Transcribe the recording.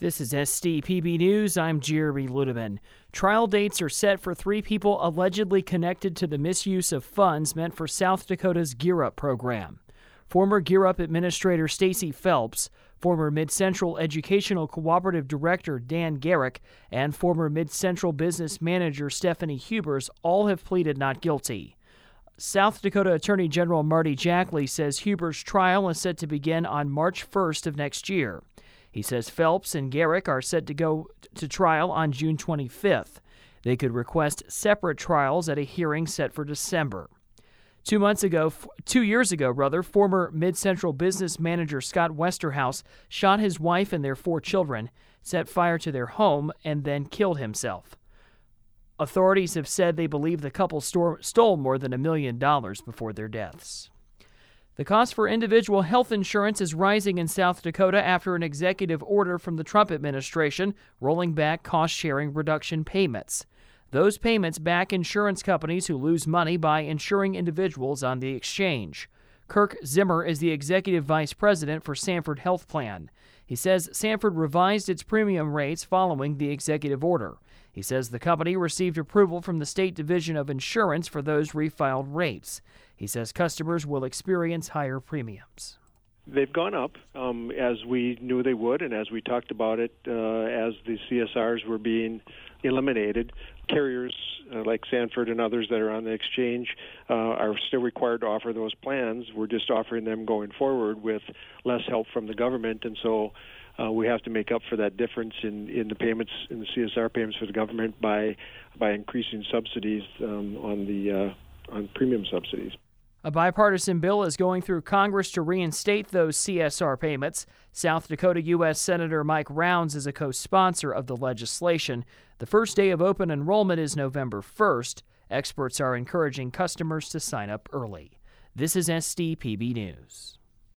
This is SDPB News. I'm Jeremy Ludeman. Trial dates are set for 3 people allegedly connected to the misuse of funds meant for South Dakota's Gear Up program. Former Gear Up Administrator Stacy Phelps, former Mid-Central Educational Cooperative Director Dan Garrick, and former Mid-Central Business Manager Stephanie Hubers all have pleaded not guilty. South Dakota Attorney General Marty Jackley says Hubers' trial is set to begin on March 1st of next year. He says Phelps and Garrick are set to go to trial on June 25th. They could request separate trials at a hearing set for December. 2 years ago, former Mid-Central Business Manager Scott Westerhouse shot his wife and their 4 children, set fire to their home, and then killed himself. Authorities have said they believe the couple stole more than $1 million before their deaths. The cost for individual health insurance is rising in South Dakota after an executive order from the Trump administration rolling back cost-sharing reduction payments. Those payments back insurance companies who lose money by insuring individuals on the exchange. Kirk Zimmer is the executive vice president for Sanford Health Plan. He says Sanford revised its premium rates following the executive order. He says the company received approval from the State Division of Insurance for those refiled rates. He says customers will experience higher premiums. They've gone up as we knew they would, and as we talked about it as the CSRs were being eliminated. Carriers like Sanford and others that are on the exchange are still required to offer those plans. We're just offering them going forward with less help from the government, and so we have to make up for that difference in the payments, in the CSR payments for the government by increasing subsidies on premium subsidies. A bipartisan bill is going through Congress to reinstate those CSR payments. South Dakota U.S. Senator Mike Rounds is a co-sponsor of the legislation. The first day of open enrollment is November 1st. Experts are encouraging customers to sign up early. This is SDPB News.